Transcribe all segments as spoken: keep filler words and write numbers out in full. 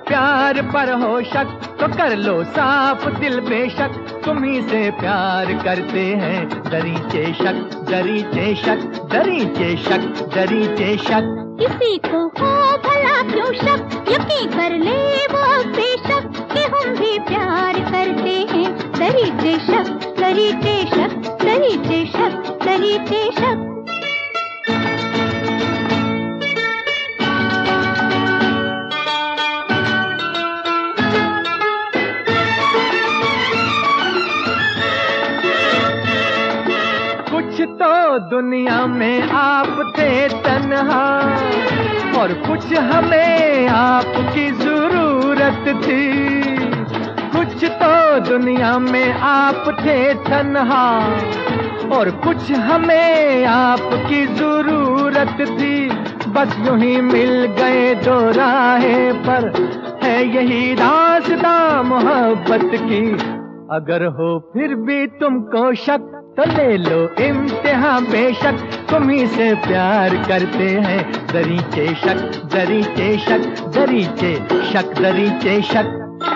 प्यार पर हो शक तो कर लो साफ दिल बेशक, तुम्ही से प्यार करते हैं दरीचे शक, दरीचे शक, दरीचे शक, दरीचे शक। किसी को हो भला क्यों शक, यकीन कर ले वो बेशक कि हम भी प्यार करते हैं दरीचे शक, दरीचे शक, दरीचे शक, दरीचे शक। कुछ तो दुनिया में आप थे तन्हा और कुछ हमें आपकी जरूरत थी। कुछ तो दुनिया में आप थे तन्हा और कुछ हमें आपकी जरूरत थी। बस यूं ही मिल गए दो राहें पर, है यही रास्ता मोहब्बत की। अगर हो फिर भी तुमको शक तो ले लो इम्तिहान बेशक, तुम्ही से प्यार करते हैं दरीचे शक, दरीचे शक, दरीचे शक, दरीचे शक।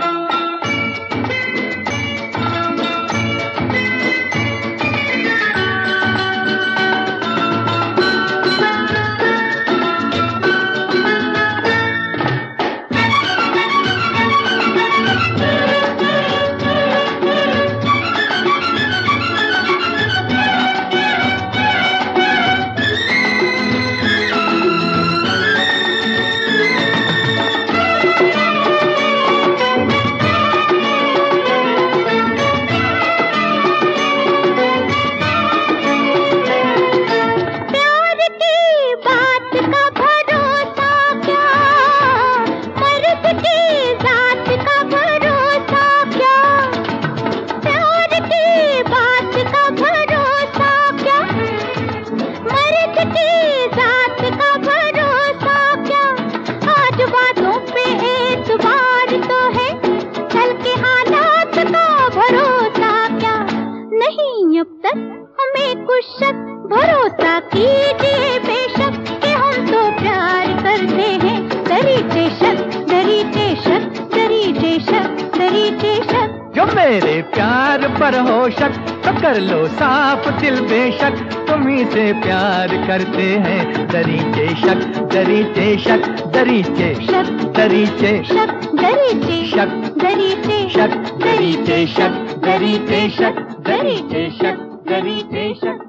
हमें कुछ शक भरोसा कीजिए बेशक कि हम तो प्यार करते हैं दरीचे शक, दरीचे शक, दरीचे शक, दरीचे शक। जो मेरे प्यार पर हो शक तो कर लो साफ दिल बेशक, तुम्ही से प्यार करते हैं दरीचे शक, दरीचे शक, दरीचे शक, दरीचे शक, दरीचे शक, दरीचे शक, दरीचे शक, दरीचे शक, दरीचे शक, दरीचे शक।